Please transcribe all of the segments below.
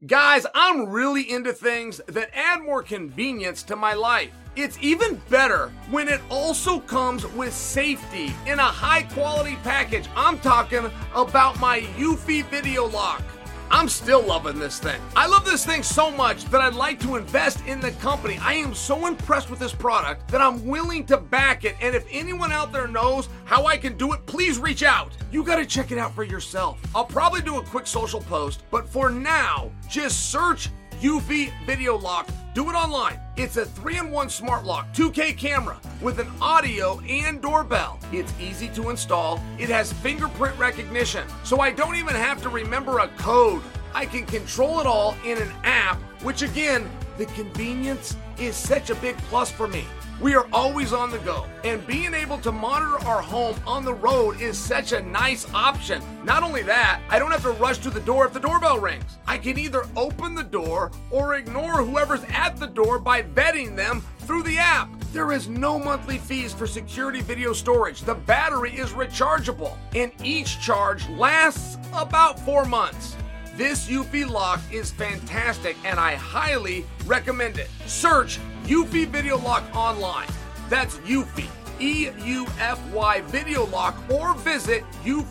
Guys, I'm really into things that add more convenience to my life. It's even better when it also comes with safety in a high quality package. I'm talking about my Eufy Video Lock. I'm still loving this thing. I love this thing so much that I'd like to invest in the company. I am so impressed with this product that I'm willing to back it. And if anyone out there knows how I can do it, please reach out. You got to check it out for yourself. I'll probably do a quick social post, but for now, just search Eufy Video Lock. Do it online. It's a 3-in-1 smart lock, 2K camera with an audio and doorbell. It's easy to install. It has fingerprint recognition, so I don't even have to remember a code. I can control it all in an app, which again, the convenience is such a big plus for me. We are always on the go, and being able to monitor our home on the road is such a nice option. Not only that, I don't have to rush to the door if the doorbell rings. I can either open the door or ignore whoever's at the door by vetting them through the app. There is no monthly fees for security video storage. The battery is rechargeable, and each charge lasts about 4 months. This Eufy lock is fantastic, and I highly recommend it. Search Eufy Video Lock online. That's Eufy, E-U-F-Y Video Lock, or visit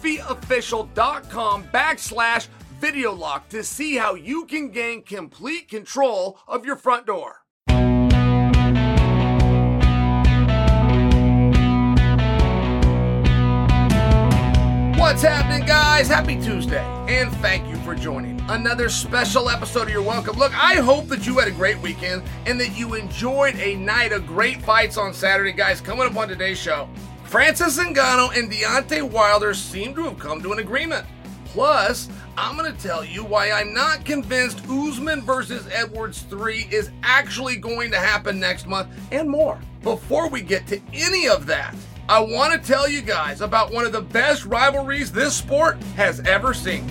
eufyofficial.com/video lock to see how you can gain complete control of your front door. What's happening, guys? Happy Tuesday, and thank you for joining another special episode of Your Welcome. Look, I hope that you had a great weekend and that you enjoyed a night of great fights on Saturday, guys. Coming up on today's show, Francis Ngannou and Deontay Wilder seem to have come to an agreement. Plus, I'm going to tell you why I'm not convinced Usman versus Edwards 3 is actually going to happen next month, and more. Before we get to any of that, I want to tell you guys about one of the best rivalries this sport has ever seen.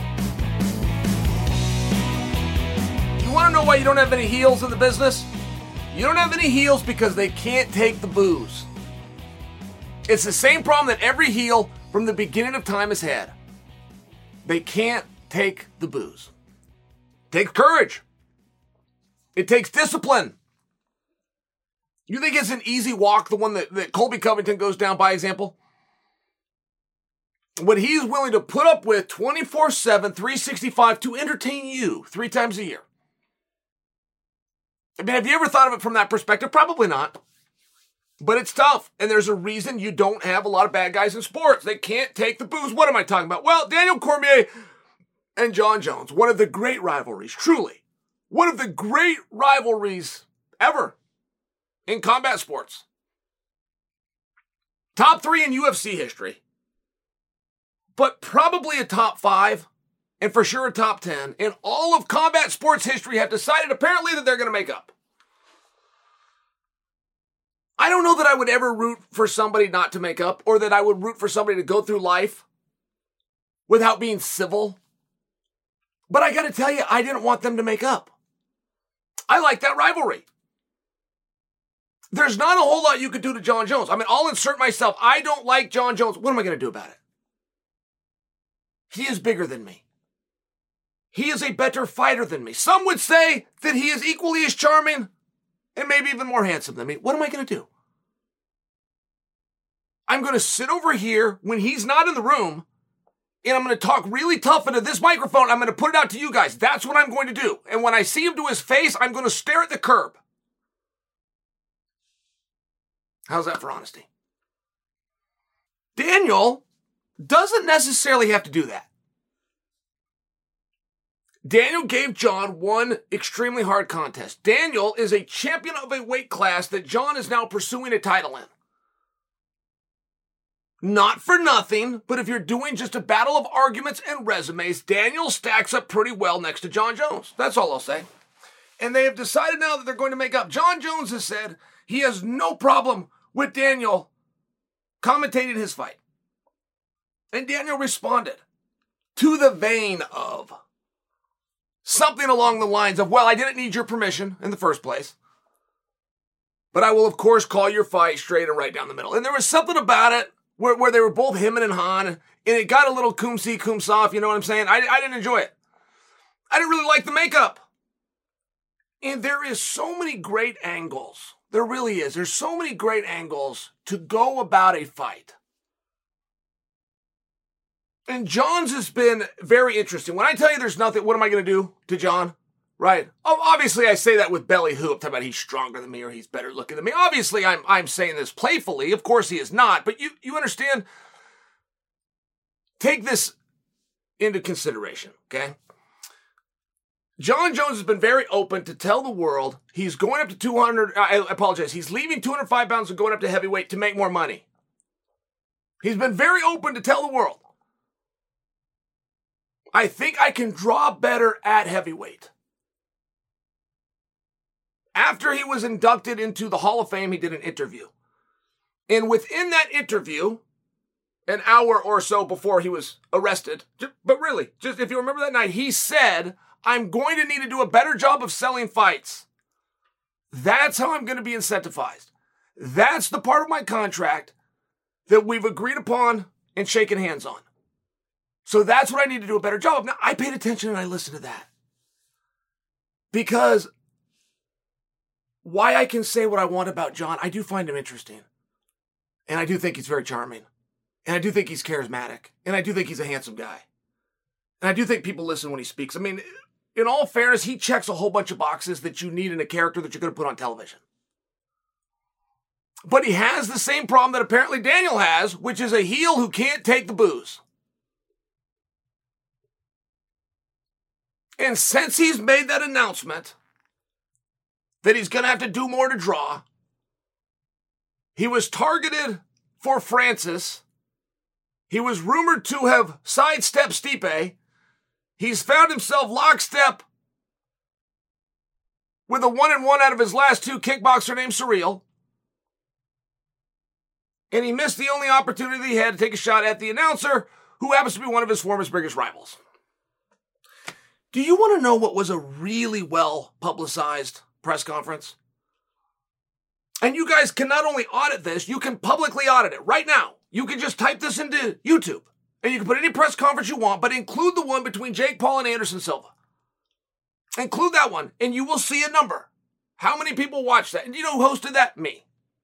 You want to know why you don't have any heels in the business? You don't have any heels because they can't take the booze. It's the same problem that every heel from the beginning of time has had. They can't take the booze. It takes courage. It takes discipline. You think it's an easy walk, the one that Colby Covington goes down by example? What he's willing to put up with 24/7, 365 to entertain you 3 times a year. I mean, have you ever thought of it from that perspective? Probably not. But it's tough, and there's a reason you don't have a lot of bad guys in sports. They can't take the booze. What am I talking about? Well, Daniel Cormier and Jon Jones, one of the great rivalries, truly. One of the great rivalries ever in combat sports. Top 3 in UFC history, but probably a top 5, and for sure a top 10 in all of combat sports history have decided apparently that they're going to make up. I don't know that I would ever root for somebody not to make up, or that I would root for somebody to go through life without being civil. But I got to tell you, I didn't want them to make up. I like that rivalry. There's not a whole lot you could do to Jon Jones. I mean, I'll insert myself. I don't like Jon Jones. What am I going to do about it? He is bigger than me. He is a better fighter than me. Some would say that he is equally as charming and maybe even more handsome than me. What am I going to do? I'm going to sit over here when he's not in the room, and I'm going to talk really tough into this microphone. I'm going to put it out to you guys. That's what I'm going to do. And when I see him to his face, I'm going to stare at the curb. How's that for honesty? Daniel doesn't necessarily have to do that. Daniel gave Jon one extremely hard contest. Daniel is a champion of a weight class that Jon is now pursuing a title in. Not for nothing, but if you're doing just a battle of arguments and resumes, Daniel stacks up pretty well next to Jon Jones. That's all I'll say. And they have decided now that they're going to make up. Jon Jones has said he has no problem with Daniel commentating his fight. And Daniel responded to the vein of something along the lines of, well, I didn't need your permission in the first place, but I will, of course, call your fight straight and right down the middle. And there was something about it where they were both him and Han, and it got a little cum see, cum sa, if you know what I'm saying. I didn't enjoy it. I didn't really like the makeup. And there is so many great angles. There really is. There's so many great angles to go about a fight. And John's has been very interesting. When I tell you there's nothing, what am I going to do to John? Right? Oh, obviously I say that with belly hoop, talking about he's stronger than me or he's better looking than me. Obviously I'm saying this playfully. Of course he is not. But you understand? Take this into consideration, okay? John Jones has been very open to tell the world he's going up to 200, I apologize, he's leaving 205 pounds and going up to heavyweight to make more money. He's been very open to tell the world, I think I can draw better at heavyweight. After he was inducted into the Hall of Fame, he did an interview. And within that interview, an hour or so before he was arrested, but really, just if you remember that night, he said, I'm going to need to do a better job of selling fights. That's how I'm going to be incentivized. That's the part of my contract that we've agreed upon and shaken hands on. So that's what I need to do a better job of. Now, I paid attention and I listened to that. Because why I can say what I want about John, I do find him interesting. And I do think he's very charming. And I do think he's charismatic. And I do think he's a handsome guy. And I do think people listen when he speaks. I mean, in all fairness, he checks a whole bunch of boxes that you need in a character that you're going to put on television. But he has the same problem that apparently Daniel has, which is a heel who can't take the booze. And since he's made that announcement that he's going to have to do more to draw, he was targeted for Francis. He was rumored to have sidestepped Stipe. He's found himself lockstep with a 1-1 out of his last two kickboxer named Surreal. And he missed the only opportunity he had to take a shot at the announcer, who happens to be one of his former biggest rivals. Do you want to know what was a really well-publicized press conference? And you guys can not only audit this, you can publicly audit it right now. You can just type this into YouTube, and you can put any press conference you want, but include the one between Jake Paul and Anderson Silva. Include that one, and you will see a number. How many people watched that? And you know who hosted that? Me.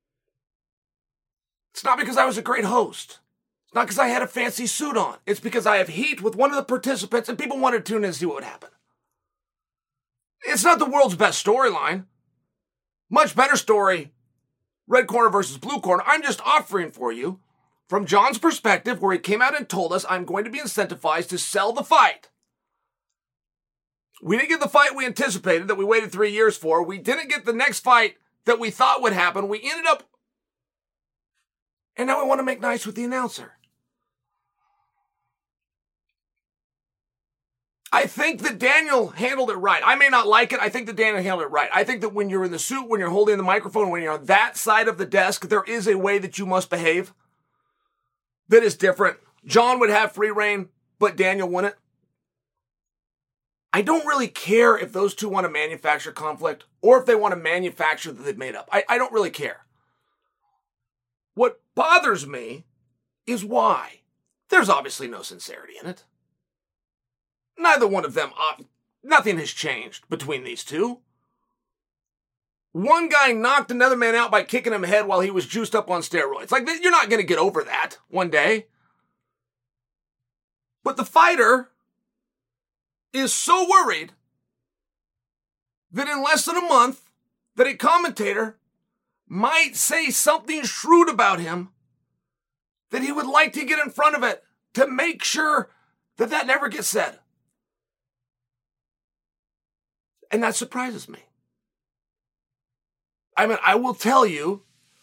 It's not because I was a great host. It's not because I had a fancy suit on. It's because I have heat with one of the participants, and people wanted to tune in and see what would happen. It's not the world's best storyline. Much better story, red corner versus blue corner. I'm just offering for you, from John's perspective, where he came out and told us, I'm going to be incentivized to sell the fight. We didn't get the fight we anticipated that we waited 3 years for. We didn't get the next fight that we thought would happen. We ended up, and now we want to make nice with the announcer. I think that Daniel handled it right. I may not like it. I think that Daniel handled it right. I think that when you're in the suit, when you're holding the microphone, when you're on that side of the desk, there is a way that you must behave that is different. John would have free reign, but Daniel wouldn't. I don't really care if those two want to manufacture conflict or if they want to manufacture that they've made up. I don't really care. What bothers me is why. There's obviously no sincerity in it. Neither one of them, nothing has changed between these two. One guy knocked another man out by kicking him in the head while he was juiced up on steroids. Like, you're not going to get over that one day. But the fighter is so worried that in less than a month, that a commentator might say something shrewd about him, that he would like to get in front of it to make sure that that never gets said. And that surprises me. I mean, I will tell you,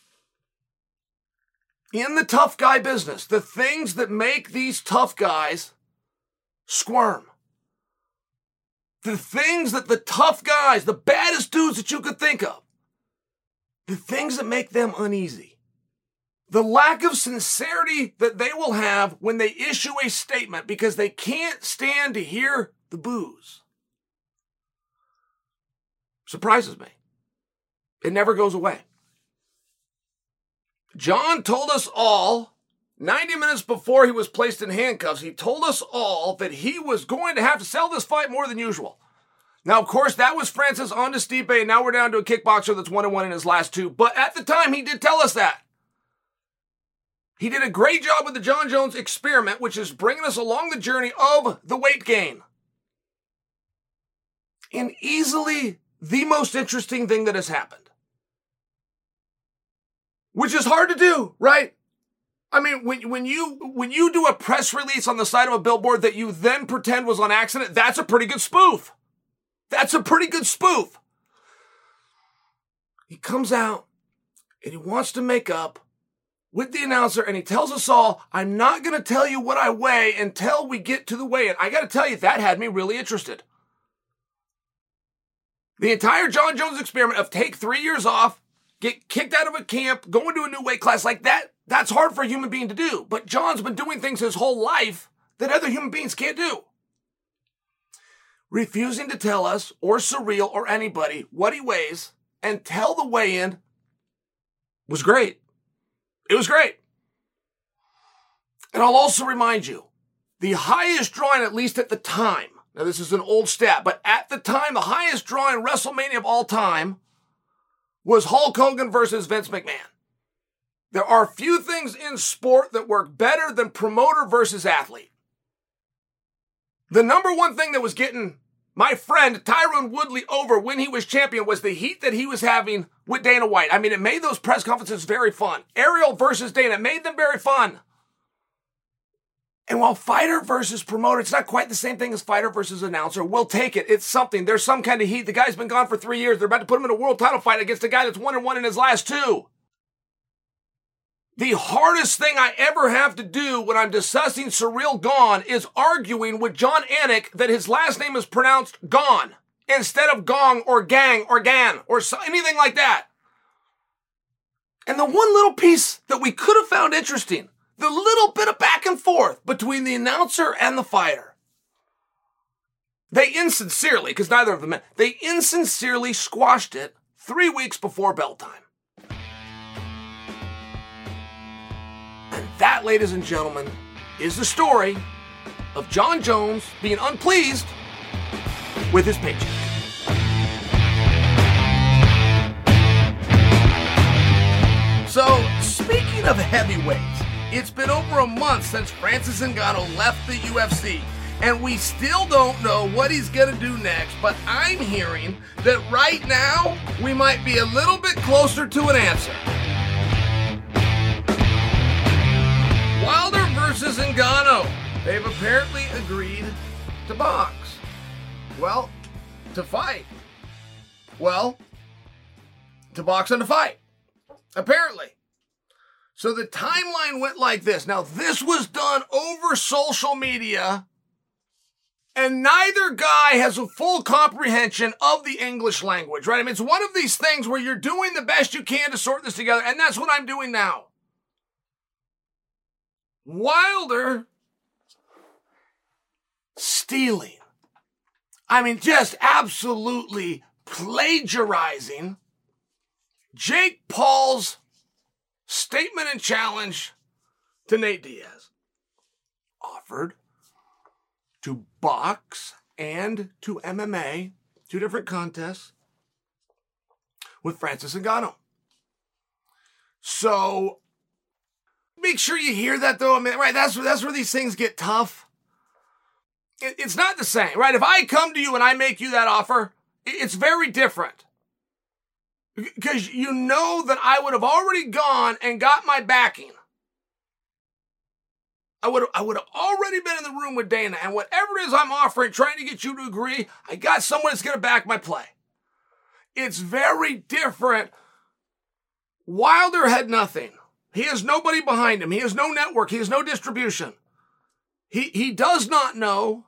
in the tough guy business, the things that make these tough guys squirm, the things that the tough guys, the baddest dudes that you could think of, the things that make them uneasy, the lack of sincerity that they will have when they issue a statement because they can't stand to hear the boos, surprises me. It never goes away. John told us all 90 minutes before he was placed in handcuffs, he told us all that he was going to have to sell this fight more than usual. Now, of course, that was Francis on to Stipe, and now we're down to a kickboxer that's 1-1 in his last two. But at the time, he did tell us that. He did a great job with the Jon Jones experiment, which is bringing us along the journey of the weight gain. And easily the most interesting thing that has happened. Which is hard to do, right? I mean, when you do a press release on the side of a billboard that you then pretend was on accident, that's a pretty good spoof. That's a pretty good spoof. He comes out and he wants to make up with the announcer, and he tells us all, I'm not going to tell you what I weigh until we get to the weigh-in. I got to tell you, that had me really interested. The entire Jon Jones experiment of take 3 years off, get kicked out of a camp, go into a new weight class like that, that's hard for a human being to do. But Jon's been doing things his whole life that other human beings can't do. Refusing to tell us, or Surreal, or anybody, what he weighs until the weigh-in was great. It was great. And I'll also remind you, the highest drawing, at least at the time, now this is an old stat, but at the time, the highest drawing WrestleMania of all time was Hulk Hogan versus Vince McMahon. There are few things in sport that work better than promoter versus athlete. The number one thing that was getting my friend Tyron Woodley over when he was champion was the heat that he was having with Dana White. I mean, it made those press conferences very fun. Ariel versus Dana made them very fun. And while fighter versus promoter, it's not quite the same thing as fighter versus announcer. We'll take it. It's something. There's some kind of heat. The guy's been gone for 3 years. They're about to put him in a world title fight against a guy that's 1-1 in his last two. The hardest thing I ever have to do when I'm discussing Surreal Gone is arguing with Jon Anik that his last name is pronounced Gone instead of Gong or Gang or Gan or anything like that. And the one little piece that we could have found interesting, the little bit of back and forth between the announcer and the fighter, they insincerely, because neither of them, they insincerely squashed it 3 weeks before bell time. And that, ladies and gentlemen, is the story of Jon Jones being unpleased with his paycheck. So, speaking of heavyweights, it's been over a month since Francis Ngannou left the UFC, and we still don't know what he's going to do next, but I'm hearing that right now, we might be a little bit closer to an answer. Wilder versus Ngannou. They've apparently agreed to box. Well, to fight. Well, to box and to fight. Apparently. So the timeline went like this. Now, this was done over social media, and neither guy has a full comprehension of the English language, right? I mean, it's one of these things where you're doing the best you can to sort this together, and that's what I'm doing now. Wilder stealing. I mean, just absolutely plagiarizing Jake Paul's statement and challenge to Nate Diaz. Offered to box and to MMA, 2 different contests, with Francis Ngannou. So, make sure you hear that, though. I mean, right, that's where these things get tough. It's not the same, right? If I come to you and I make you that offer, it's very different. Because you know that I would have already gone and got my backing. I would have already been in the room with Dana, and whatever it is I'm offering, trying to get you to agree, I got someone that's going to back my play. It's very different. Wilder had nothing. He has nobody behind him. He has no network. He has no distribution. He does not know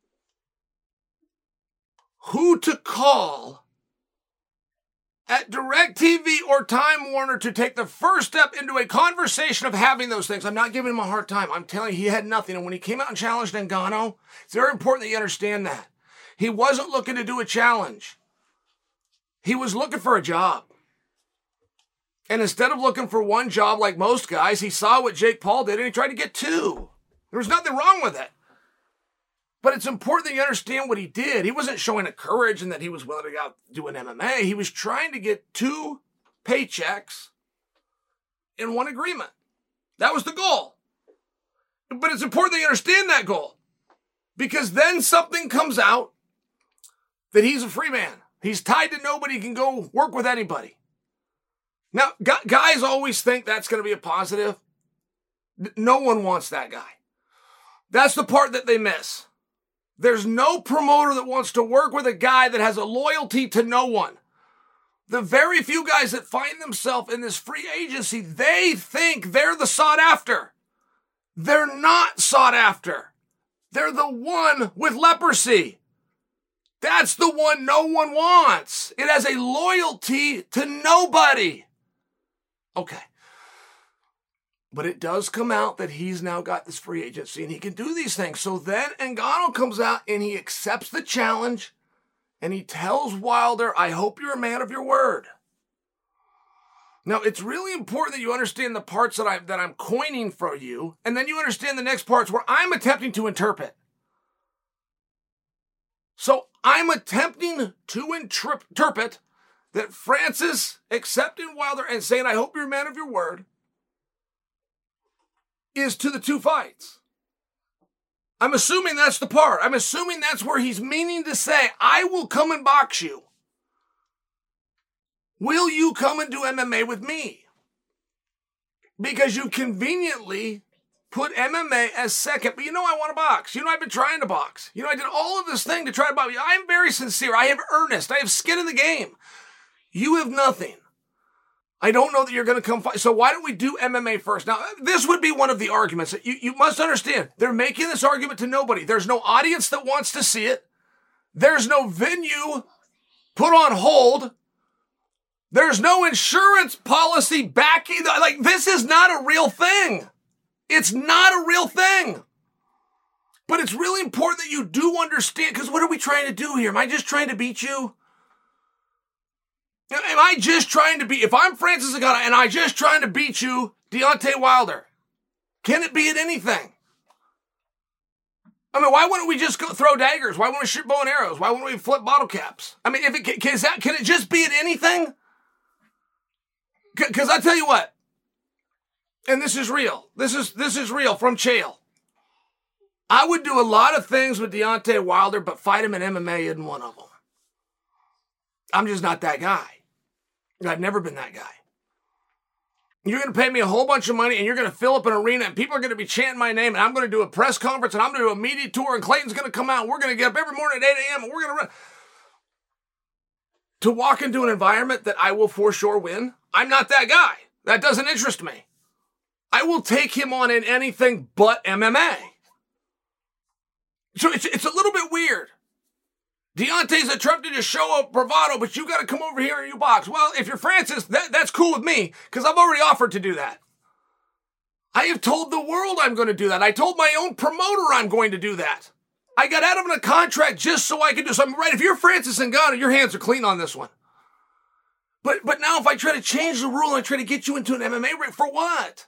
who to call at DirecTV or Time Warner to take the first step into a conversation of having those things. I'm not giving him a hard time. I'm telling you, he had nothing. And when he came out and challenged Ngannou, it's very important that you understand that. He wasn't looking to do a challenge. He was looking for a job. And instead of looking for one job like most guys, he saw what Jake Paul did and he tried to get two. There was nothing wrong with it. But it's important that you understand what he did. He wasn't showing a courage and that he was willing to go out doing MMA. He was trying to get two paychecks in one agreement. That was the goal. But it's important that you understand that goal. Because then something comes out that he's a free man. He's tied to nobody, can go work with anybody. Now, guys always think that's going to be a positive. No one wants that guy. That's the part that they miss. There's no promoter that wants to work with a guy that has a loyalty to no one. The very few guys that find themselves in this free agency, they think they're the sought after. They're not sought after. They're the one with leprosy. That's the one no one wants. It has a loyalty to nobody. Okay. But it does come out that he's now got this free agency and he can do these things. So then Ngannou comes out and he accepts the challenge and he tells Wilder, I hope you're a man of your word. Now, it's really important that you understand the parts that I'm coining for you, and then you understand the next parts where I'm attempting to interpret. So I'm attempting to interpret that Francis accepting Wilder and saying, I hope you're a man of your word, is to the two fights. I'm assuming that's the part. I'm assuming that's where he's meaning to say, I will come and box you. Will you come and do MMA with me? Because you conveniently put MMA as second. But I want to box. I've been trying to box. I did all of this thing to try to box. I am very sincere. I have earnest. I have skin in the game. You have nothing. I don't know that you're going to come fight. So why don't we do MMA first? Now, this would be one of the arguments that you must understand. They're making this argument to nobody. There's no audience that wants to see it. There's no venue put on hold. There's no insurance policy backing. This is not a real thing. It's not a real thing. But it's really important that you do understand, because what are we trying to do here? Am I just trying to beat you? Am I just trying to beat, if I'm Francis Ngannou and I just trying to beat you, Deontay Wilder, can it be at anything? Why wouldn't we just go throw daggers? Why wouldn't we shoot bow and arrows? Why wouldn't we flip bottle caps? Can it just be at anything? Because I tell you what, and this is real. This is real from Chael. I would do a lot of things with Deontay Wilder, but fight him in MMA isn't one of them. I'm just not that guy. I've never been that guy. You're going to pay me a whole bunch of money and you're going to fill up an arena and people are going to be chanting my name and I'm going to do a press conference and I'm going to do a media tour and Clayton's going to come out and we're going to get up every morning at 8 a.m. and we're going to run. To walk into an environment that I will for sure win, I'm not that guy. That doesn't interest me. I will take him on in anything but MMA. So it's a little bit weird. Deontay's attempted to show up bravado, but you got to come over here and you box. Well, if you're Francis, that's cool with me because I've already offered to do that. I have told the world I'm going to do that. I told my own promoter I'm going to do that. I got out of a contract just so I could do something. Right, if you're Francis Ngannou, your hands are clean on this one. But now if I try to change the rule and I try to get you into an MMA ring, for what?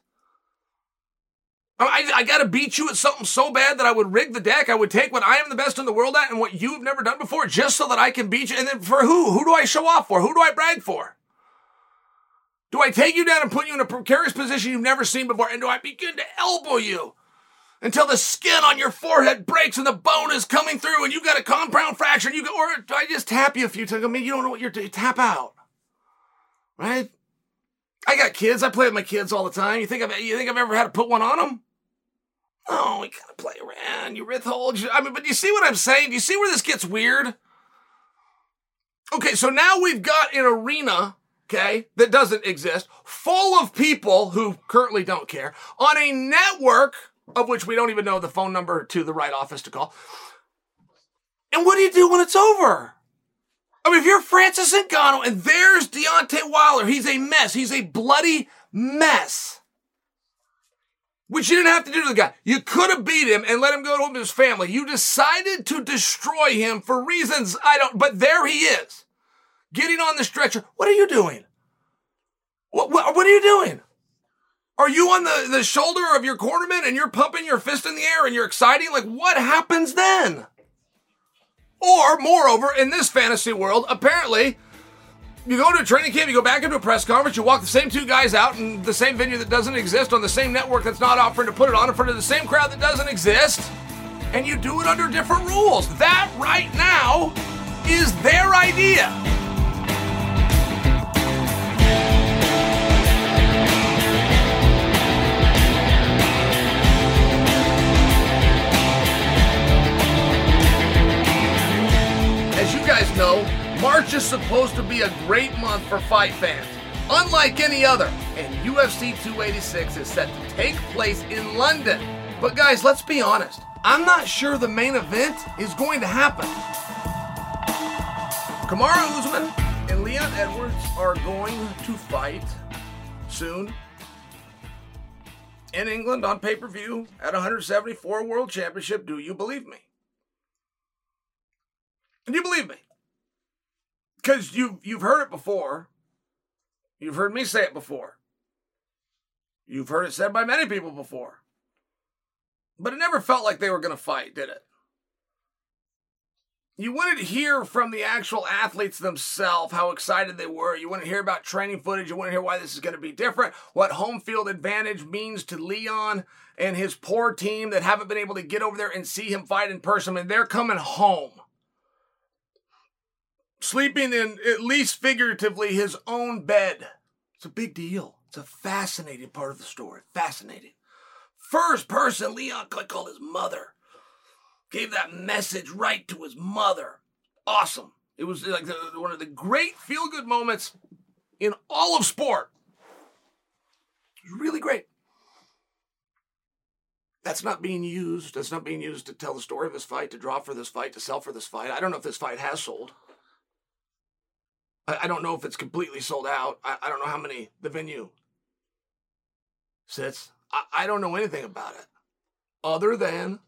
I got to beat you at something so bad that I would rig the deck. I would take what I am the best in the world at and what you've never done before just so that I can beat you. And then for who? Who do I show off for? Who do I brag for? Do I take you down and put you in a precarious position you've never seen before? And do I begin to elbow you until the skin on your forehead breaks and the bone is coming through and you got a compound fracture? And or do I just tap you a few times? You don't know what you're doing. Tap out. Right? I got kids. I play with my kids all the time. You think I've ever had to put one on them? Oh, we gotta play around. You withhold. But you see what I'm saying? Do you see where this gets weird? Okay, so now we've got an arena, okay, that doesn't exist, full of people who currently don't care, on a network of which we don't even know the phone number to the right office to call. And what do you do when it's over? If you're Francis Ngannou and there's Deontay Wilder, he's a mess. He's a bloody mess. Which you didn't have to do to the guy. You could have beat him and let him go home to his family. You decided to destroy him for reasons but there he is. Getting on the stretcher. What are you doing? What are you doing? Are you on the shoulder of your cornerman and you're pumping your fist in the air and you're exciting? Like, what happens then? Or, moreover, in this fantasy world, apparently, you go to a training camp, you go back into a press conference, you walk the same two guys out in the same venue that doesn't exist, on the same network that's not offering to put it on in front of the same crowd that doesn't exist, and you do it under different rules. That, right now, is their idea. As you guys know, March is supposed to be a great month for fight fans, unlike any other, and UFC 286 is set to take place in London. But guys, let's be honest, I'm not sure the main event is going to happen. Kamaru Usman and Leon Edwards are going to fight soon in England on pay-per-view at 174 World Championship. Do you believe me? Do you believe me? Because you've heard it before. You've heard me say it before. You've heard it said by many people before. But it never felt like they were going to fight, did it? You wouldn't hear from the actual athletes themselves how excited they were. You wouldn't hear about training footage. You wouldn't hear why this is going to be different, what home field advantage means to Leon and his poor team that haven't been able to get over there and see him fight in person. And they're coming home, sleeping in, at least figuratively, his own bed. It's a big deal. It's a fascinating part of the story. Fascinating. First person Leon called his mother. Gave that message right to his mother. Awesome. It was like one of the great feel-good moments in all of sport. It was really great. That's not being used. That's not being used to tell the story of this fight, to draw for this fight, to sell for this fight. I don't know if this fight has sold. I don't know if it's completely sold out. I don't know how many the venue sits. I don't know anything about it. Other than,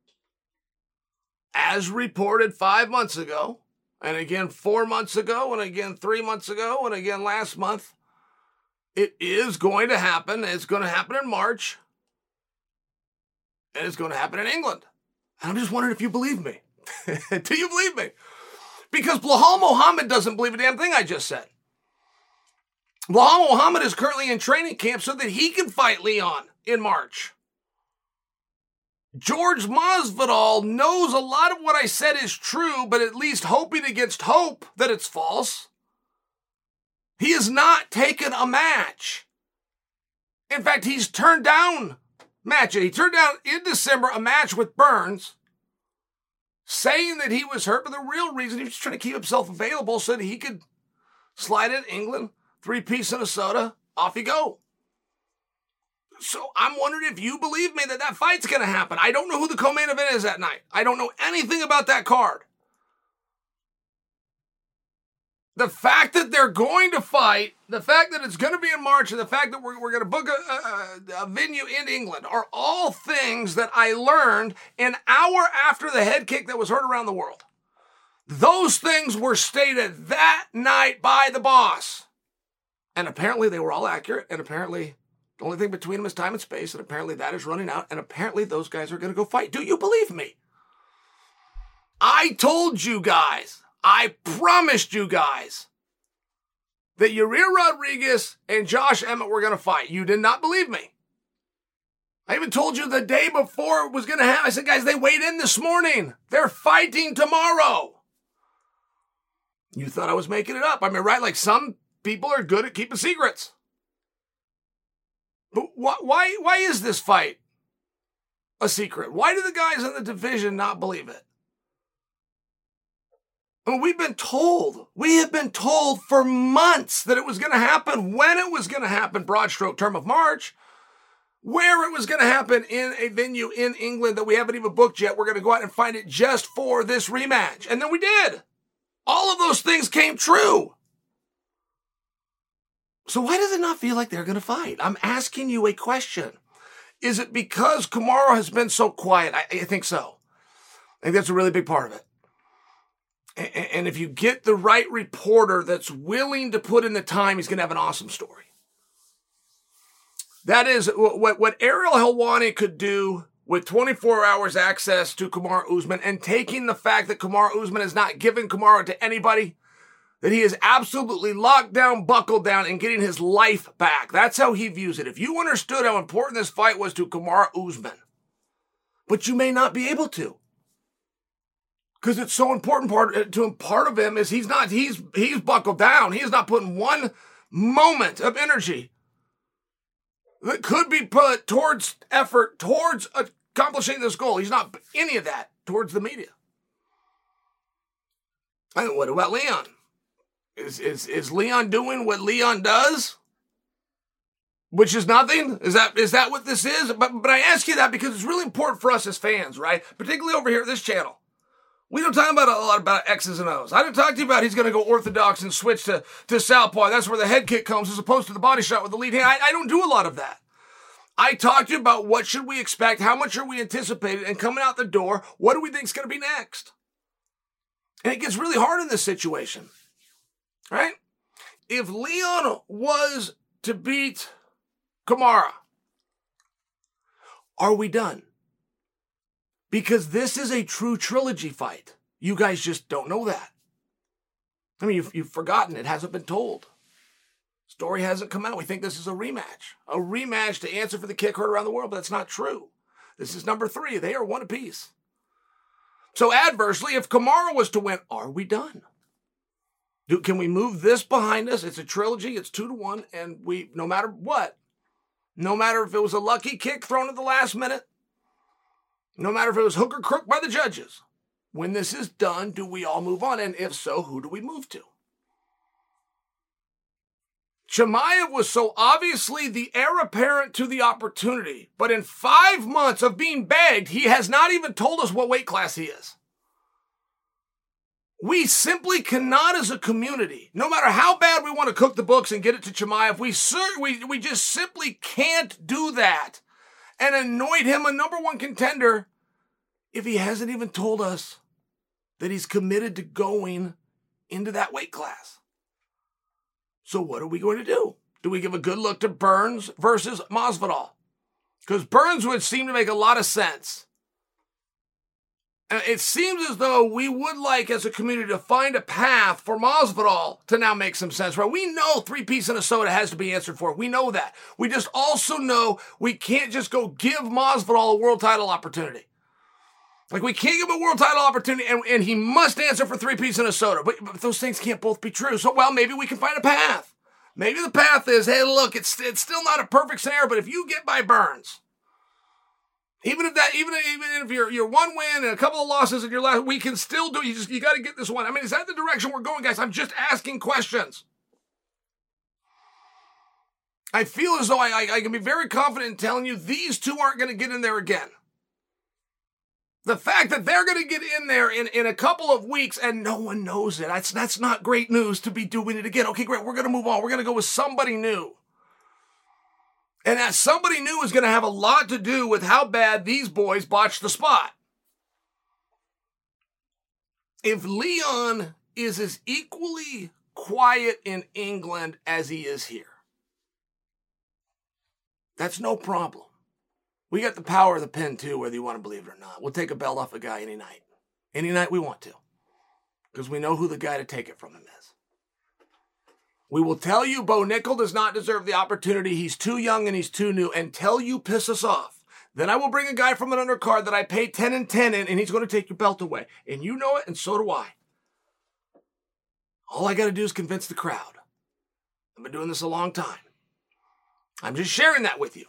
as reported 5 months ago, and again 4 months ago, and again 3 months ago, and again last month, it is going to happen. It's going to happen in March. And it's going to happen in England. And I'm just wondering if you believe me. Do you believe me? Because Belal Muhammad doesn't believe a damn thing I just said. Belal Muhammad is currently in training camp so that he can fight Leon in March. George Masvidal knows a lot of what I said is true, but at least hoping against hope that it's false. He has not taken a match. In fact, he's turned down matches. He turned down in December a match with Burns, saying that he was hurt, but the real reason he was trying to keep himself available so that he could slide in England, 3-piece and a soda, off you go. So I'm wondering if you believe me that that fight's going to happen. I don't know who the co-main event is that night. I don't know anything about that card. The fact that they're going to fight, the fact that it's going to be in March, and the fact that we're going to book a venue in England are all things that I learned an hour after the head kick that was heard around the world. Those things were stated that night by the boss. And apparently they were all accurate, and apparently the only thing between them is time and space, and apparently that is running out, and apparently those guys are going to go fight. Do you believe me? I told you guys. I promised you guys that Yair Rodriguez and Josh Emmett were going to fight. You did not believe me. I even told you the day before it was going to happen. I said, guys, they weighed in this morning. They're fighting tomorrow. You thought I was making it up. I mean, right? Like some people are good at keeping secrets. But why is this fight a secret? Why do the guys in the division not believe it? I mean, we have been told for months that it was going to happen, when it was going to happen, broad stroke term of March, where it was going to happen in a venue in England that we haven't even booked yet. We're going to go out and find it just for this rematch. And then we did. All of those things came true. So why does it not feel like they're going to fight? I'm asking you a question. Is it because Kamaru has been so quiet? I think so. I think that's a really big part of it. And if you get the right reporter that's willing to put in the time, he's going to have an awesome story. That is what Ariel Helwani could do with 24 hours access to Kamaru Usman, and taking the fact that Kamaru Usman has not given Kamaru to anybody, that he is absolutely locked down, buckled down, and getting his life back. That's how he views it. If you understood how important this fight was to Kamaru Usman, but you may not be able to, because it's so important. Part of him is he's buckled down. He is not putting one moment of energy that could be put towards effort, towards accomplishing this goal. He's not any of that towards the media. And what about Leon? Is Leon doing what Leon does? Which is nothing? Is that what this is? But I ask you that because it's really important for us as fans, right? Particularly over here at this channel. We don't talk about a lot about X's and O's. I don't talk to you about he's going to go orthodox and switch to southpaw. That's where the head kick comes as opposed to the body shot with the lead hand. I don't do a lot of that. I talk to you about what should we expect, how much are we anticipating, and coming out the door, what do we think is going to be next? And it gets really hard in this situation, right? If Leon was to beat Kamaru, are we done? Because this is a true trilogy fight. You guys just don't know that. I mean, you've forgotten. It hasn't been told. Story hasn't come out. We think this is a rematch. A rematch to answer for the kick heard around the world, but that's not true. This is number 3. They are one apiece. So adversely, if Kamaru was to win, are we done? Can we move this behind us? It's a trilogy. It's 2-1. And no matter what, no matter if it was a lucky kick thrown at the last minute, no matter if it was hook or crook by the judges, when this is done, do we all move on? And if so, who do we move to? Chimaev was so obviously the heir apparent to the opportunity, but in 5 months of being begged, he has not even told us what weight class he is. We simply cannot as a community, no matter how bad we want to cook the books and get it to Chimaev, we just simply can't do that and anoint him a number 1 contender if he hasn't even told us that he's committed to going into that weight class. So what are we going to do? Do we give a good look to Burns versus Masvidal? Because Burns would seem to make a lot of sense. And it seems as though we would like, as a community, to find a path for Masvidal to now make some sense, right? We know 3-piece and a soda has to be answered for. We know that. We just also know we can't just go give Masvidal a world title opportunity. Like, we can't give him a world title opportunity, and he must answer for 3-piece and a soda. But those things can't both be true. So, well, maybe we can find a path. Maybe the path is, hey, look, it's still not a perfect scenario, but if you get by Burns, even if you're 1 win and a couple of losses in your last, we can still do it. You got to get this one. I mean, is that the direction we're going, guys? I'm just asking questions. I feel as though I can be very confident in telling you these two aren't going to get in there again. The fact that they're going to get in there in a couple of weeks and no one knows it, that's not great news to be doing it again. Okay, great, we're going to move on. We're going to go with somebody new. And that somebody new is going to have a lot to do with how bad these boys botched the spot. If Leon is as equally quiet in England as he is here, that's no problem. We got the power of the pen too, whether you want to believe it or not. We'll take a belt off a guy any night. Any night we want to. Because we know who the guy to take it from him is. We will tell you Bo Nickel does not deserve the opportunity. He's too young and he's too new. Until you piss us off. Then I will bring a guy from an undercard that I pay 10 and 10 in, and he's going to take your belt away. And you know it, and so do I. All I got to do is convince the crowd. I've been doing this a long time. I'm just sharing that with you.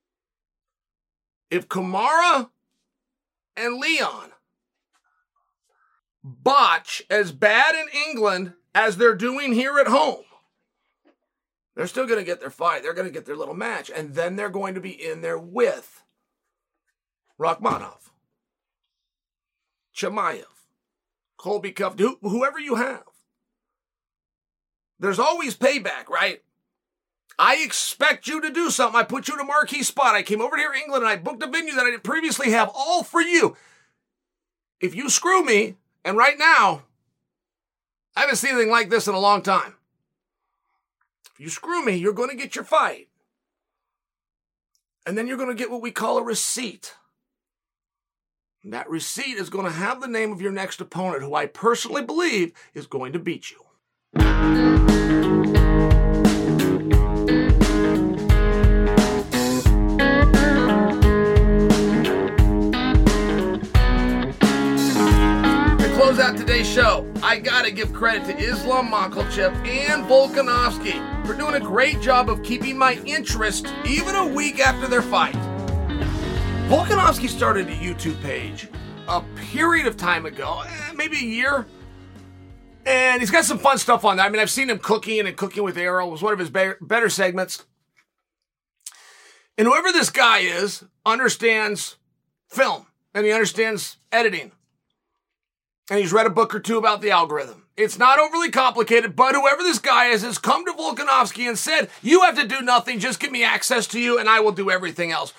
If Kamaru and Leon botch as bad in England as they're doing here at home, they're still going to get their fight. They're going to get their little match. And then they're going to be in there with Rakhmonov, Chimaev, Colby Covington, whoever you have. There's always payback, right? I expect you to do something. I put you in a marquee spot. I came over to here, England, and I booked a venue that I didn't previously have, all for you. If you screw me, and right now, I haven't seen anything like this in a long time. If you screw me, you're going to get your fight. And then you're going to get what we call a receipt. And that receipt is going to have the name of your next opponent, who I personally believe is going to beat you. Close out today's show, I gotta give credit to Islam Makhachev and Volkanovski for doing a great job of keeping my interest even a week after their fight. Volkanovski started a YouTube page a period of time ago, maybe a year, and he's got some fun stuff on there. I mean, I've seen him cooking with Errol. It was one of his better segments. And whoever this guy is understands film, and he understands editing. And he's read a book or two about the algorithm. It's not overly complicated, but whoever this guy is has come to Volkanovski and said, you have to do nothing, just give me access to you, and I will do everything else.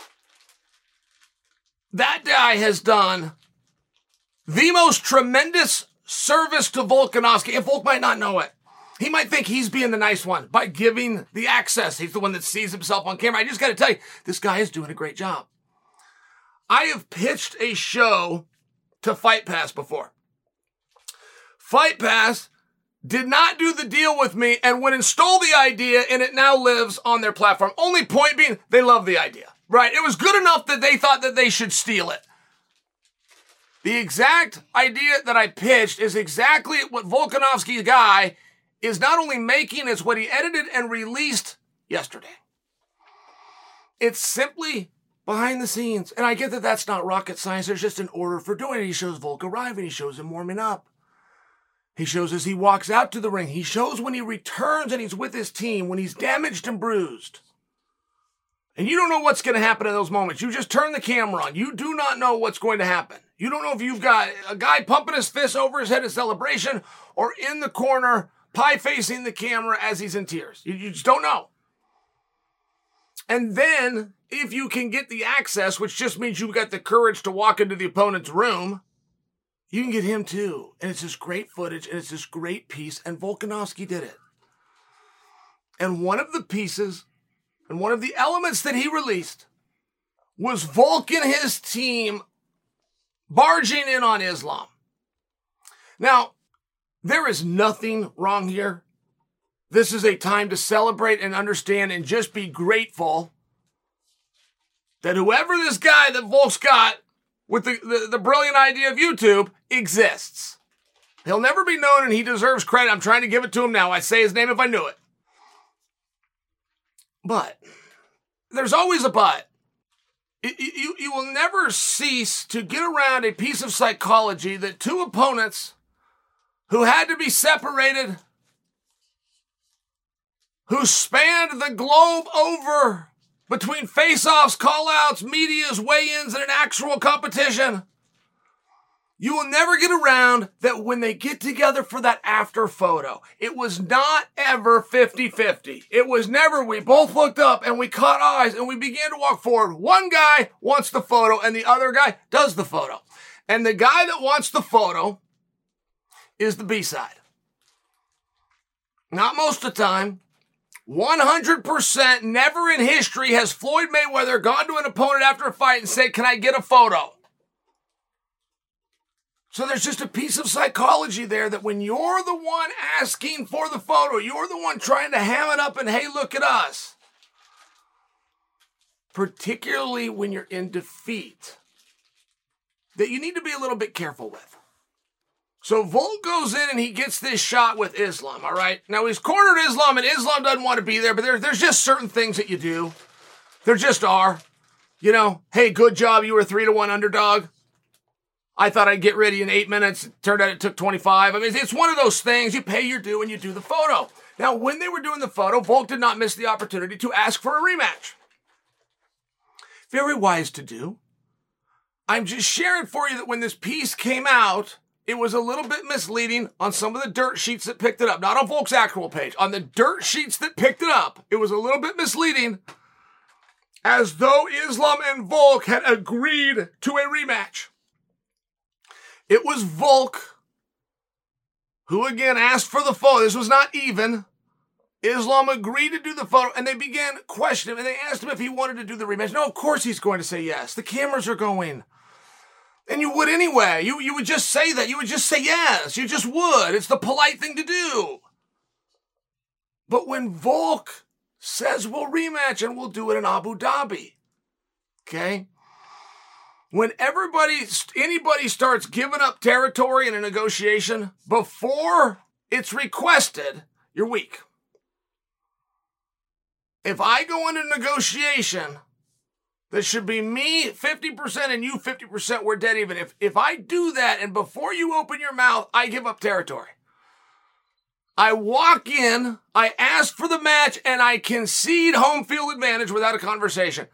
That guy has done the most tremendous service to Volkanovski, and Volk might not know it. He might think he's being the nice one by giving the access. He's the one that sees himself on camera. I just got to tell you, this guy is doing a great job. I have pitched a show to Fight Pass before. Fight Pass did not do the deal with me and would install the idea, and it now lives on their platform. Only point being, they love the idea, right? It was good enough that they thought that they should steal it. The exact idea that I pitched is exactly what Volkanovski guy is not only making, it's what he edited and released yesterday. It's simply behind the scenes. And I get that that's not rocket science. There's just an order for doing it. He shows Volk arriving. He shows him warming up. He shows as he walks out to the ring. He shows when he returns and he's with his team, when he's damaged and bruised. And you don't know what's going to happen in those moments. You just turn the camera on. You do not know what's going to happen. You don't know if you've got a guy pumping his fist over his head in celebration or in the corner, pie facing the camera as he's in tears. You just don't know. And then, if you can get the access, which just means you've got the courage to walk into the opponent's room, you can get him too. And it's this great footage, and it's this great piece, and Volkanovski did it. And one of the pieces, and one of the elements that he released, was Volk and his team barging in on Islam. Now, there is nothing wrong here. This is a time to celebrate and understand and just be grateful that whoever this guy that Volk's got with the brilliant idea of YouTube exists. He'll never be known and he deserves credit. I'm trying to give it to him now. I'd say his name if I knew it. But there's always a but. You will never cease to get around a piece of psychology that two opponents who had to be separated, who spanned the globe over between face-offs, call-outs, medias, weigh-ins, and an actual competition, you will never get around that when they get together for that after photo, it was not ever 50-50. It was never we both looked up and we caught eyes and we began to walk forward. One guy wants the photo and the other guy does the photo. And the guy that wants the photo is the B-side. Not most of the time. 100% never in history has Floyd Mayweather gone to an opponent after a fight and said, can I get a photo? So there's just a piece of psychology there that when you're the one asking for the photo, you're the one trying to ham it up and, hey, look at us. Particularly when you're in defeat, that you need to be a little bit careful with. So Volk goes in and he gets this shot with Islam, all right? Now, he's cornered Islam, and Islam doesn't want to be there, but there's just certain things that you do. There just are. You know, hey, good job, you were a 3-1 underdog. I thought I'd get rid of you in 8 minutes. Turned out it took 25. I mean, it's one of those things. You pay your due and you do the photo. Now, when they were doing the photo, Volk did not miss the opportunity to ask for a rematch. Very wise to do. I'm just sharing for you that when this piece came out, it was a little bit misleading on some of the dirt sheets that picked it up. Not on Volk's actual page. On the dirt sheets that picked it up, it was a little bit misleading, as though Islam and Volk had agreed to a rematch. It was Volk who again asked for the photo. This was not even. Islam agreed to do the photo, and they began questioning him, and they asked him if he wanted to do the rematch. No, of course he's going to say yes. The cameras are going. And you would anyway. You would just say that. You would just say yes. You just would. It's the polite thing to do. But when Volk says we'll rematch and we'll do it in Abu Dhabi, okay? When anybody starts giving up territory in a negotiation before it's requested, you're weak. If I go into negotiation, that should be me 50% and you 50%, we're dead even. If I do that and before you open your mouth, I give up territory. I walk in, I ask for the match, and I concede home field advantage without a conversation.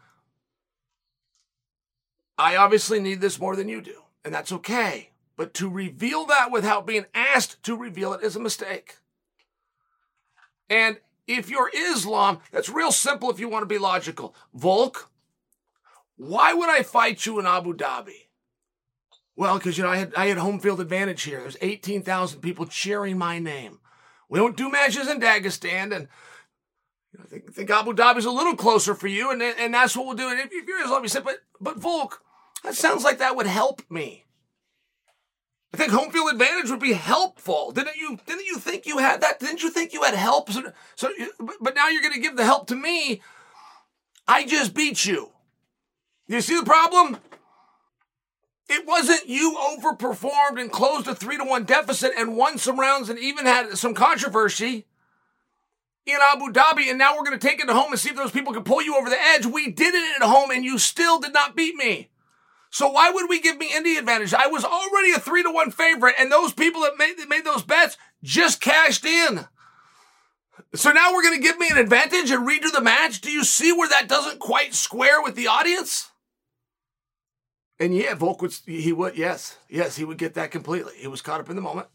I obviously need this more than you do, and that's okay. But to reveal that without being asked to reveal it is a mistake. And if you're Islam, that's real simple if you want to be logical. Volk, why would I fight you in Abu Dhabi? Well, because I had home field advantage here. There's 18,000 people cheering my name. We don't do matches in Dagestan, and I think Abu Dhabi's a little closer for you, and that's what we'll do. And if you're Islam, you said, but Volk, that sounds like that would help me. I think home field advantage would be helpful. Didn't you think you had that? Didn't you think you had help? But now you're going to give the help to me. I just beat you. You see the problem? It wasn't you overperformed and closed a 3-1 deficit and won some rounds and even had some controversy in Abu Dhabi, and now we're going to take it to home and see if those people can pull you over the edge. We did it at home, and you still did not beat me. So why would we give me any advantage? I was already a 3-1 favorite, and those people that made those bets just cashed in. So now we're going to give me an advantage and redo the match? Do you see where that doesn't quite square with the audience? And yeah, Volk would, yes, he would get that completely. He was caught up in the moment.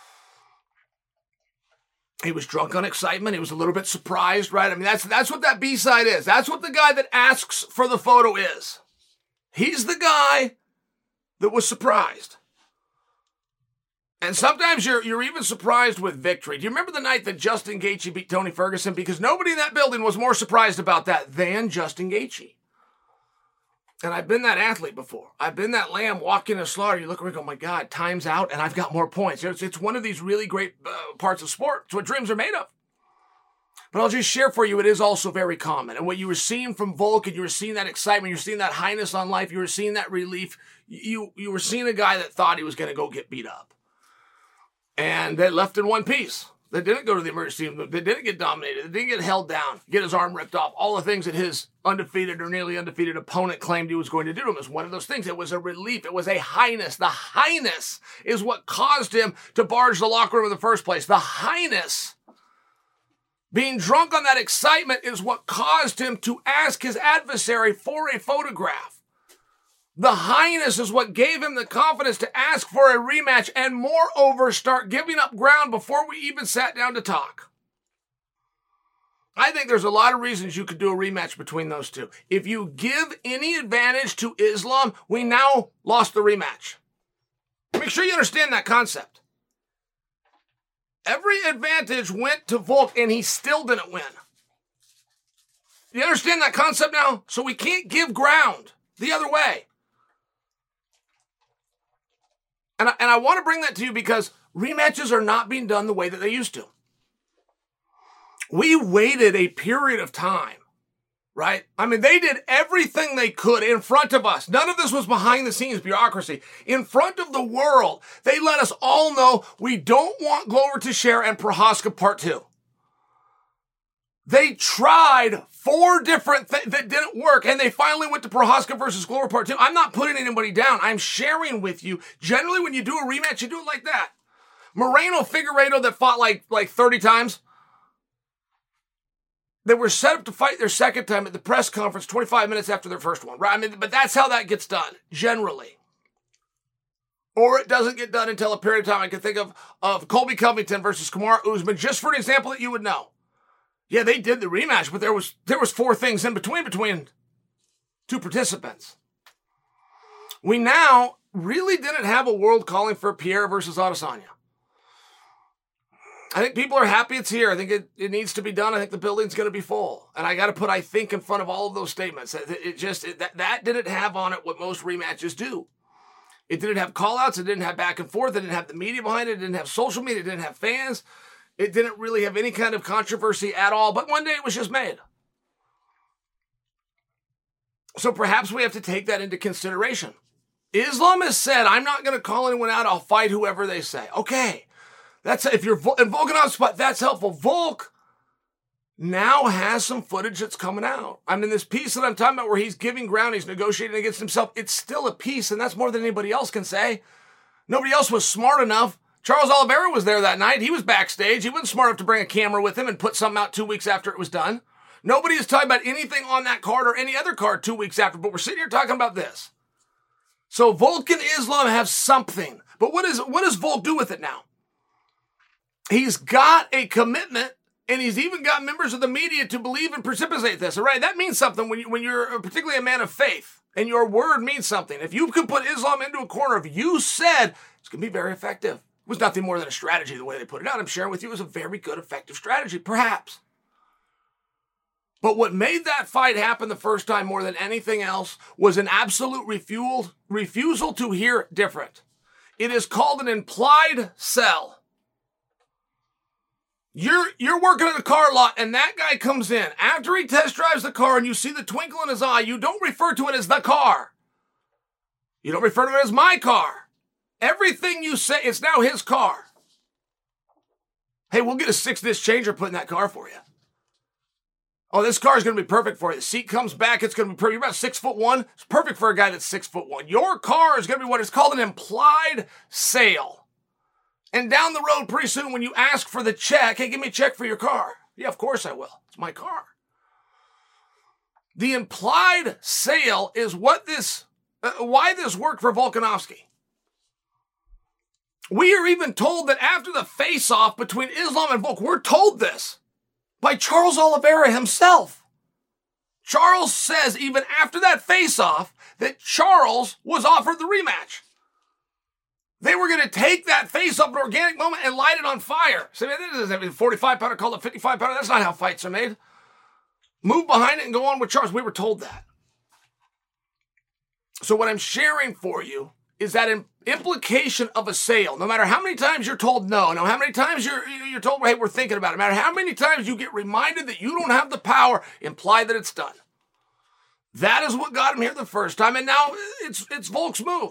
He was drunk on excitement. He was a little bit surprised, right? I mean, that's what that B-side is. That's what the guy that asks for the photo is. He's the guy that was surprised. And sometimes you're even surprised with victory. Do you remember the night that Justin Gaethje beat Tony Ferguson? Because nobody in that building was more surprised about that than Justin Gaethje. And I've been that athlete before. I've been that lamb walking a slaughter. You look around and go, oh my God, time's out, and I've got more points. It's one of these really great parts of sport. It's what dreams are made of. But I'll just share for you, it is also very common. And what you were seeing from Volk, and you were seeing that excitement, you were seeing that highness on life, you were seeing that relief. You were seeing a guy that thought he was going to go get beat up. And they left in one piece. They didn't go to the emergency room. They didn't get dominated. They didn't get held down, get his arm ripped off. All the things that his undefeated or nearly undefeated opponent claimed he was going to do to him. It was one of those things. It was a relief. It was a highness. The highness is what caused him to barge the locker room in the first place. The highness, being drunk on that excitement, is what caused him to ask his adversary for a photograph. The highness is what gave him the confidence to ask for a rematch and moreover start giving up ground before we even sat down to talk. I think there's a lot of reasons you could do a rematch between those two. If you give any advantage to Islam, we now lost the rematch. Make sure you understand that concept. Every advantage went to Volk and he still didn't win. You understand that concept now? So we can't give ground the other way. And I want to bring that to you because rematches are not being done the way that they used to. We waited a period of time, right? I mean, they did everything they could in front of us. None of this was behind the scenes bureaucracy. In front of the world, they let us all know we don't want Glover Teixeira and Prochazka Part 2. They tried 4 different things that didn't work, and they finally went to Prochazka versus Glover Part 2. I'm not putting anybody down. I'm sharing with you. Generally, when you do a rematch, you do it like that. Moreno Figueiredo that fought like 30 times. They were set up to fight their second time at the press conference 25 minutes after their first one, right? I mean, but that's how that gets done, generally. Or it doesn't get done until a period of time. I can think of Colby Covington versus Kamaru Usman, just for an example that you would know. Yeah, they did the rematch, but there was 4 things in between 2 participants. We now really didn't have a world calling for Pierre versus Adesanya. I think people are happy it's here. I think it needs to be done. I think the building's going to be full. And I got to put I think in front of all of those statements. That didn't have on it what most rematches do. It didn't have call-outs. It didn't have back and forth. It didn't have the media behind it. It didn't have social media. It didn't have fans. It didn't really have any kind of controversy at all. But one day it was just made. So perhaps we have to take that into consideration. Islam has said, I'm not going to call anyone out. I'll fight whoever they say. Okay. That's if you're in Volkanov's spot, that's helpful. Volk now has some footage that's coming out. I mean, this piece that I'm talking about where he's giving ground, he's negotiating against himself, it's still a piece, and that's more than anybody else can say. Nobody else was smart enough. Charles Oliveira was there that night. He was backstage. He wasn't smart enough to bring a camera with him and put something out 2 weeks after it was done. Nobody is talking about anything on that card or any other card 2 weeks after, but we're sitting here talking about this. So Volk and Islam have something. But what does Volk do with it now? He's got a commitment, and he's even got members of the media to believe and precipitate this. All right, that means something when you're particularly a man of faith, and your word means something. If you can put Islam into a corner, if you said it's going to be very effective. It was nothing more than a strategy the way they put it out. I'm sharing with you it was a very good, effective strategy, perhaps. But what made that fight happen the first time more than anything else was an absolute refusal to hear different. It is called an implied sell. You're working at a car lot and that guy comes in. After he test drives the car and you see the twinkle in his eye, you don't refer to it as the car. You don't refer to it as my car. Everything you say, it's now his car. Hey, we'll get a 6-disc changer put in that car for you. Oh, this car is going to be perfect for you. The seat comes back. It's going to be perfect. You're about 6'1". It's perfect for a guy that's 6'1". Your car is going to be what is called an implied sale. And down the road, pretty soon, when you ask for the check, hey, give me a check for your car. Yeah, of course I will. It's my car. The implied sale is why this worked for Volkanovski. We are even told that after the face-off between Islam and Volk, we're told this by Charles Oliveira himself. Charles says even after that face-off that Charles was offered the rematch. They were going to take that face-off, an organic moment, and light it on fire. So, this isn't a 45-pounder called a 55-pounder. That's not how fights are made. Move behind it and go on with Charles. We were told that. So what I'm sharing for you is that implication of a sale. No matter how many times you're told no how many times you're told, hey, we're thinking about it, no matter how many times you get reminded that you don't have the power, imply that it's done. That is what got him here the first time, and now it's Volk's move.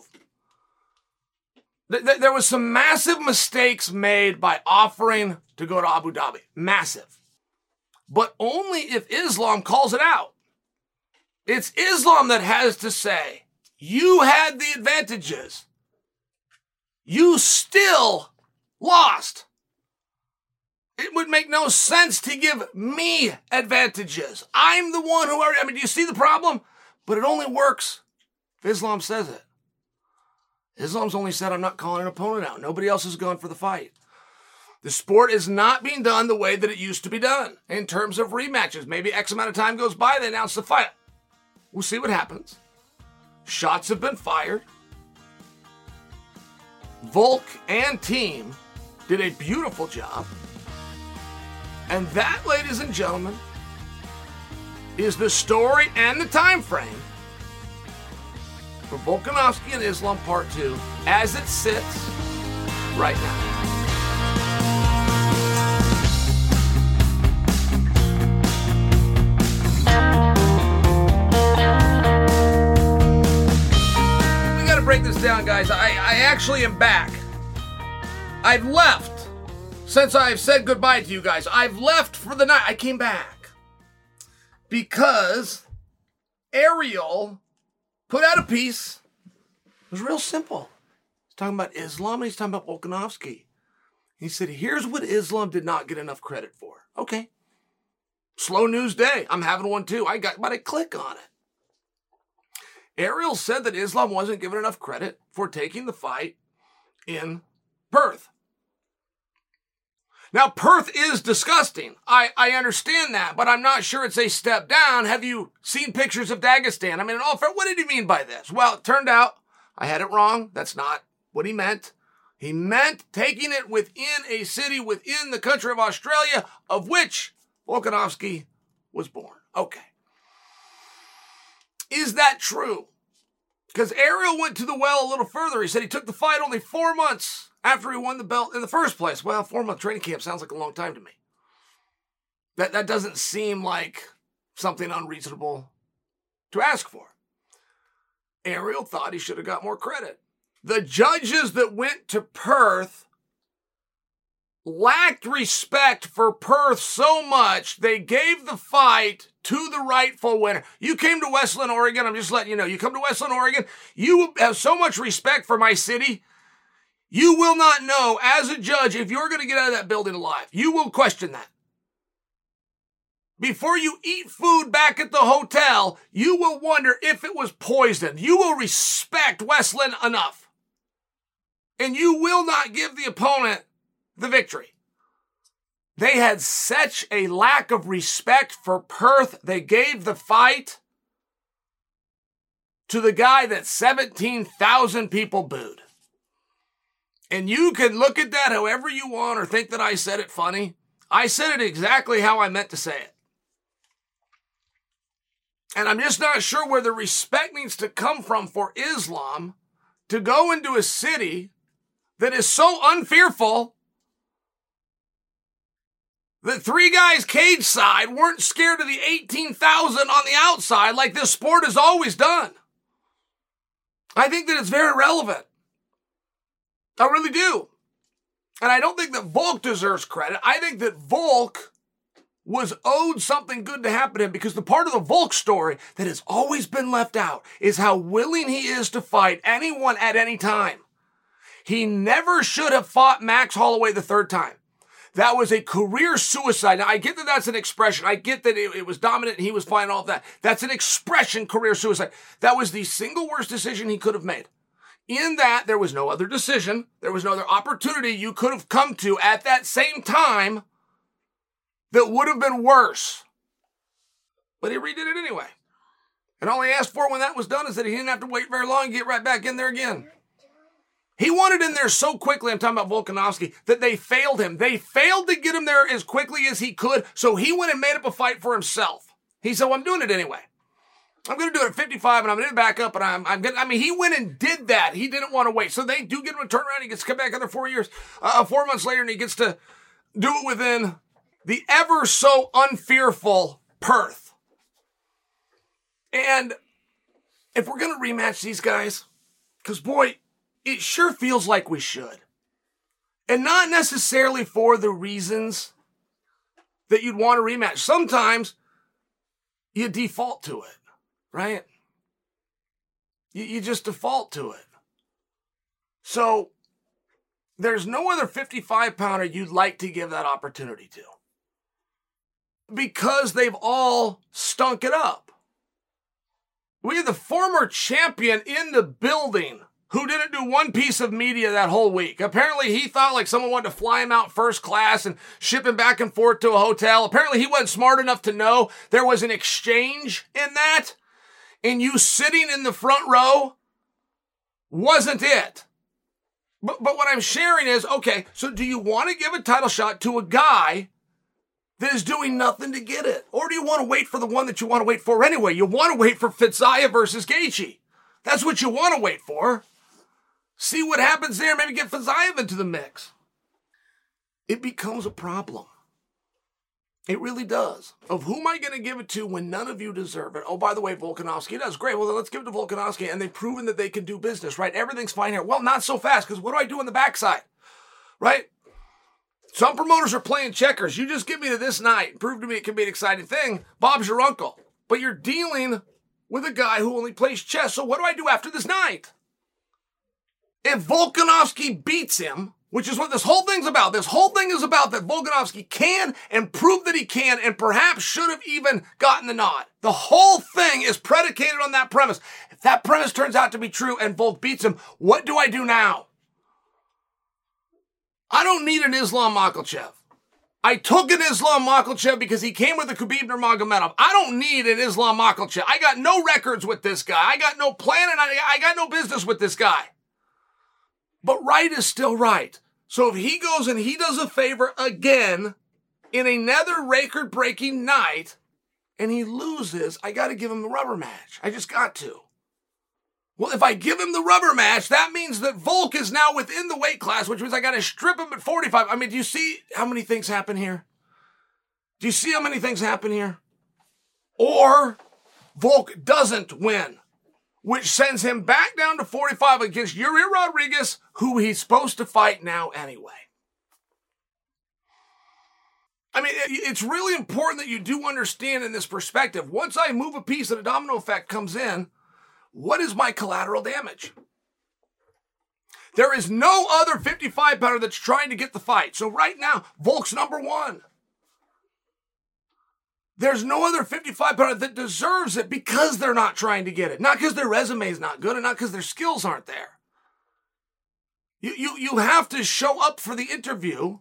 There was some massive mistakes made by offering to go to Abu Dhabi. Massive. But only if Islam calls it out. It's Islam that has to say, you had the advantages. You still lost. It would make no sense to give me advantages. I'm the one who already, do you see the problem? But it only works if Islam says it. Islam's only said, I'm not calling an opponent out. Nobody else has gone for the fight. The sport is not being done the way that it used to be done in terms of rematches. Maybe X amount of time goes by, they announce the fight. We'll see what happens. Shots have been fired. Volk and team did a beautiful job. And that, ladies and gentlemen, is the story and the time frame for Volkanovski and Islam Part 2 as it sits right now. We got to break this down, guys. I actually am back. I've left since I've said goodbye to you guys. I've left for the night. I came back because Ariel put out a piece. It was real simple. He's talking about Islam and he's talking about Volkanovski. He said, here's what Islam did not get enough credit for. Okay. Slow news day. I'm having one too. I got about to click on it. Ariel said that Islam wasn't given enough credit for taking the fight in Perth. Now, Perth is disgusting. I understand that, but I'm not sure it's a step down. Have you seen pictures of Dagestan? In all fairness, what did he mean by this? Well, it turned out I had it wrong. That's not what he meant. He meant taking it within a city within the country of Australia, of which Volkanovski was born. Okay. Is that true? Because Ariel went to the well a little further. He said he took the fight only 4 months after he won the belt in the first place. Well, 4-month training camp sounds like a long time to me. That doesn't seem like something unreasonable to ask for. Ariel thought he should have got more credit. The judges that went to Perth lacked respect for Perth so much, they gave the fight to the rightful winner. You came to Westland, Oregon. I'm just letting you know. You come to Westland, Oregon. You have so much respect for my city. You will not know, as a judge, if you're going to get out of that building alive. You will question that. Before you eat food back at the hotel, you will wonder if it was poisoned. You will respect Westland enough. And you will not give the opponent the victory. They had such a lack of respect for Perth, they gave the fight to the guy that 17,000 people booed. And you can look at that however you want or think that I said it funny. I said it exactly how I meant to say it. And I'm just not sure where the respect needs to come from for Islam to go into a city that is so unfearful that 3 guys cage side weren't scared of the 18,000 on the outside like this sport has always done. I think that it's very relevant. I really do. And I don't think that Volk deserves credit. I think that Volk was owed something good to happen to him, because the part of the Volk story that has always been left out is how willing he is to fight anyone at any time. He never should have fought Max Holloway the 3rd time. That was a career suicide. Now, I get that that's an expression. I get that it was dominant and he was fine, all of that. That's an expression, career suicide. That was the single worst decision he could have made. In that, there was no other decision. There was no other opportunity you could have come to at that same time that would have been worse. But he redid it anyway. And all he asked for when that was done is that he didn't have to wait very long and get right back in there again. He wanted in there so quickly, I'm talking about Volkanovski, that they failed him. They failed to get him there as quickly as he could, so he went and made up a fight for himself. He said, well, I'm doing it anyway. I'm going to do it at 55, and I'm going to back up, and I'm going to, he went and did that. He didn't want to wait. So they do get him a turnaround. He gets to come back another 4 years, 4 months later, and he gets to do it within the ever so unfearful Perth. And if we're going to rematch these guys, because boy, it sure feels like we should. And not necessarily for the reasons that you'd want to rematch. Sometimes you default to it, right? You just default to it. So there's no other 55-pounder you'd like to give that opportunity to, because they've all stunk it up. We had the former champion in the building who didn't do one piece of media that whole week. Apparently he thought like someone wanted to fly him out first class and ship him back and forth to a hotel. Apparently he wasn't smart enough to know there was an exchange in that, and you sitting in the front row wasn't it. But what I'm sharing is, okay, so do you want to give a title shot to a guy that is doing nothing to get it? Or do you want to wait for the one that you want to wait for anyway? You want to wait for Fiziev versus Gaethje. That's what you want to wait for. See what happens there, maybe get Fiziev into the mix. It becomes a problem. It really does. Of who am I going to give it to when none of you deserve it? Oh, by the way, Volkanovski does. Great. Well, then let's give it to Volkanovski. And they've proven that they can do business, right? Everything's fine here. Well, not so fast, because what do I do on the backside? Right? Some promoters are playing checkers. You just give me to this night. Prove to me it can be an exciting thing. Bob's your uncle. But you're dealing with a guy who only plays chess. So what do I do after this night? If Volkanovski beats him, which is what this whole thing's about. This whole thing is about that Volkanovski can and prove that he can and perhaps should have even gotten the nod. The whole thing is predicated on that premise. If that premise turns out to be true and Volk beats him, what do I do now? I don't need an Islam Makhachev. I took an Islam Makhachev because he came with a Khabib Nurmagomedov. I don't need an Islam Makhachev. I got no records with this guy. I got no plan, and I got no business with this guy. But right is still right. So if he goes and he does a favor again in another record-breaking night and he loses, I got to give him the rubber match. I just got to. Well, if I give him the rubber match, that means that Volk is now within the weight class, which means I got to strip him at 45. I mean, do you see how many things happen here? Do you see how many things happen here? Or Volk doesn't win, which sends him back down to 45 against Yuri Rodriguez, who he's supposed to fight now anyway. I mean, it's really important that you do understand in this perspective. Once I move a piece and a domino effect comes in, what is my collateral damage? There is no other 55-pounder that's trying to get the fight. So right now, Volk's number one. There's no other 55-pounder that deserves it because they're not trying to get it. Not because their resume is not good and not because their skills aren't there. You have to show up for the interview.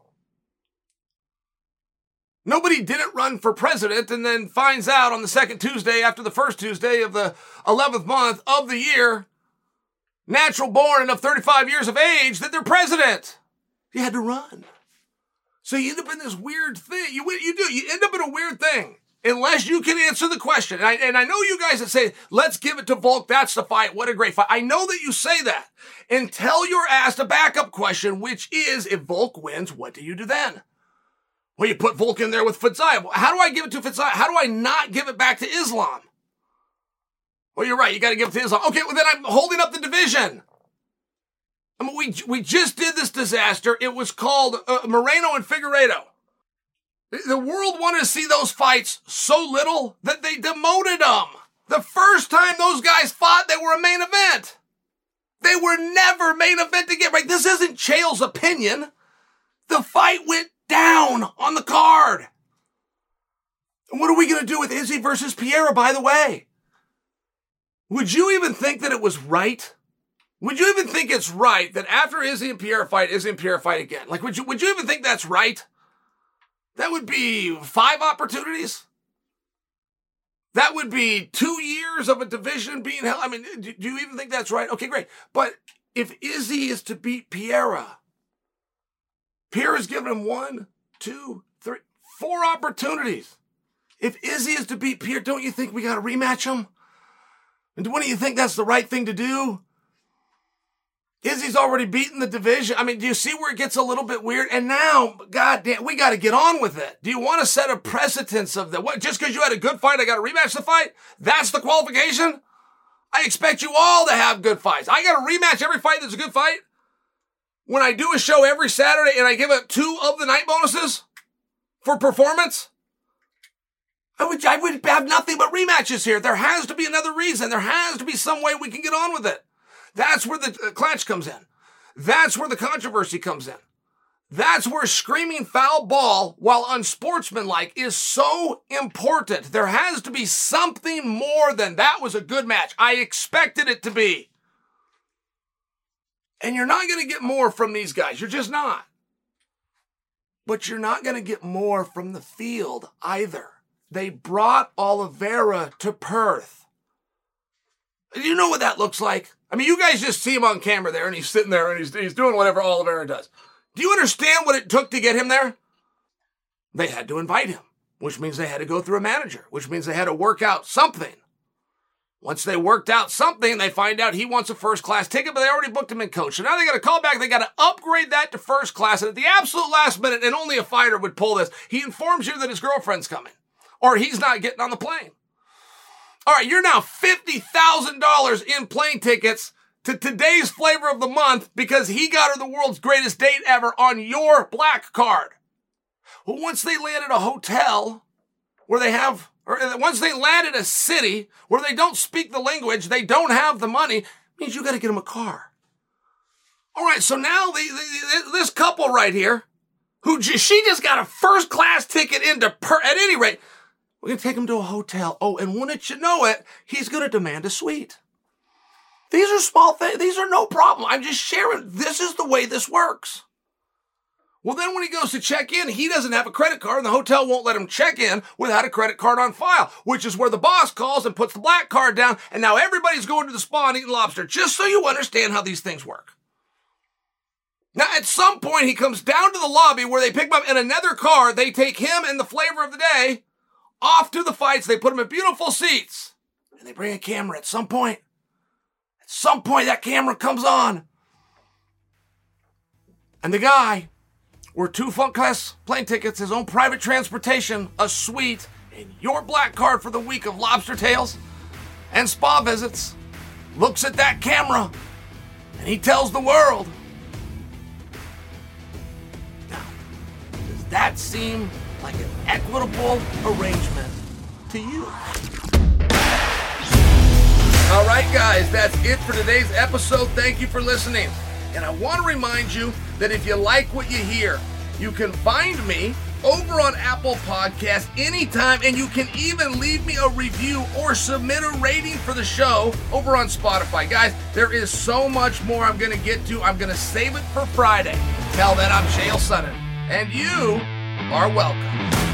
Nobody didn't run for president and then finds out on the second Tuesday after the first Tuesday of the 11th month of the year, natural born and of 35 years of age, that they're president. You had to run. So you end up in this weird thing. You end up in a weird thing unless you can answer the question. And I know you guys that say, let's give it to Volk. That's the fight. What a great fight. I know that you say that until you're asked a backup question, which is, if Volk wins, what do you do then? Well, you put Volk in there with Fadzayev. How do I give it to Fadzayev? How do I not give it back to Islam? Well, you're right. You got to give it to Islam. Okay, well, then I'm holding up the division. I mean, we just did this disaster. It was called Moreno and Figueiredo. The world wanted to see those fights so little that they demoted them. The first time those guys fought, they were a main event. They were never main event again. Right? This isn't Chael's opinion. The fight went down on the card. And what are we going to do with Izzy versus Pereira, by the way? Would you even think that it was right? Would you even think it's right that after Izzy and Pereira fight again? Like, would you even think that's right? That would be 5 opportunities. That would be 2 years of a division being held. I mean, do you even think that's right? Okay, great. But if Izzy is to beat Pereira's given him 1, 2, 3, 4 opportunities. If Izzy is to beat Pereira, don't you think we got to rematch him? And wouldn't you think that's the right thing to do? Izzy's already beaten the division. I mean, do you see where it gets a little bit weird? And now, goddamn, we got to get on with it. Do you want to set a precedence of that? What? Just because you had a good fight, I got to rematch the fight? That's the qualification? I expect you all to have good fights. I got to rematch every fight that's a good fight? When I do a show every Saturday and I give it 2 of the night bonuses for performance, I would have nothing but rematches here. There has to be another reason. There has to be some way we can get on with it. That's where the clatch comes in. That's where the controversy comes in. That's where screaming foul ball, while unsportsmanlike, is so important. There has to be something more than that was a good match. I expected it to be. And you're not going to get more from these guys. You're just not. But you're not going to get more from the field either. They brought Oliveira to Perth. You know what that looks like? I mean, you guys just see him on camera there, and he's sitting there, and he's doing whatever Oliveira does. Do you understand what it took to get him there? They had to invite him, which means they had to go through a manager, which means they had to work out something. Once they worked out something, they find out he wants a first-class ticket, but they already booked him in coach. So now they got to call back. They got to upgrade that to first class. And at the absolute last minute, and only a fighter would pull this, he informs you that his girlfriend's coming, or he's not getting on the plane. All right, you're now $50,000 in plane tickets to today's flavor of the month because he got her the world's greatest date ever on your black card. Well, once they land at a hotel where they have, or once they land at a city where they don't speak the language, they don't have the money, means you got to get them a car. All right, so now this couple right here, she just got a first-class ticket into at any rate, we're going to take him to a hotel. Oh, and wouldn't you know it, he's going to demand a suite. These are small things. These are no problem. I'm just sharing. This is the way this works. Well, then when he goes to check in, he doesn't have a credit card, and the hotel won't let him check in without a credit card on file, which is where the boss calls and puts the black card down, and now everybody's going to the spa and eating lobster, just so you understand how these things work. Now, at some point, he comes down to the lobby where they pick him up in another car. They take him and the flavor of the day off to the fights. They put him in beautiful seats. And they bring a camera at some point. At some point, that camera comes on. And the guy, with 2 Funk Class plane tickets, his own private transportation, a suite, and your black card for the week of lobster tails and spa visits, looks at that camera and he tells the world. Now, does that seem like an equitable arrangement to you? All right, guys, that's it for today's episode. Thank you for listening. And I want to remind you that if you like what you hear, you can find me over on Apple Podcasts anytime, and you can even leave me a review or submit a rating for the show over on Spotify. Guys, there is so much more I'm going to get to. I'm going to save it for Friday. Until then, I'm Chael Sonnen, and you are welcome.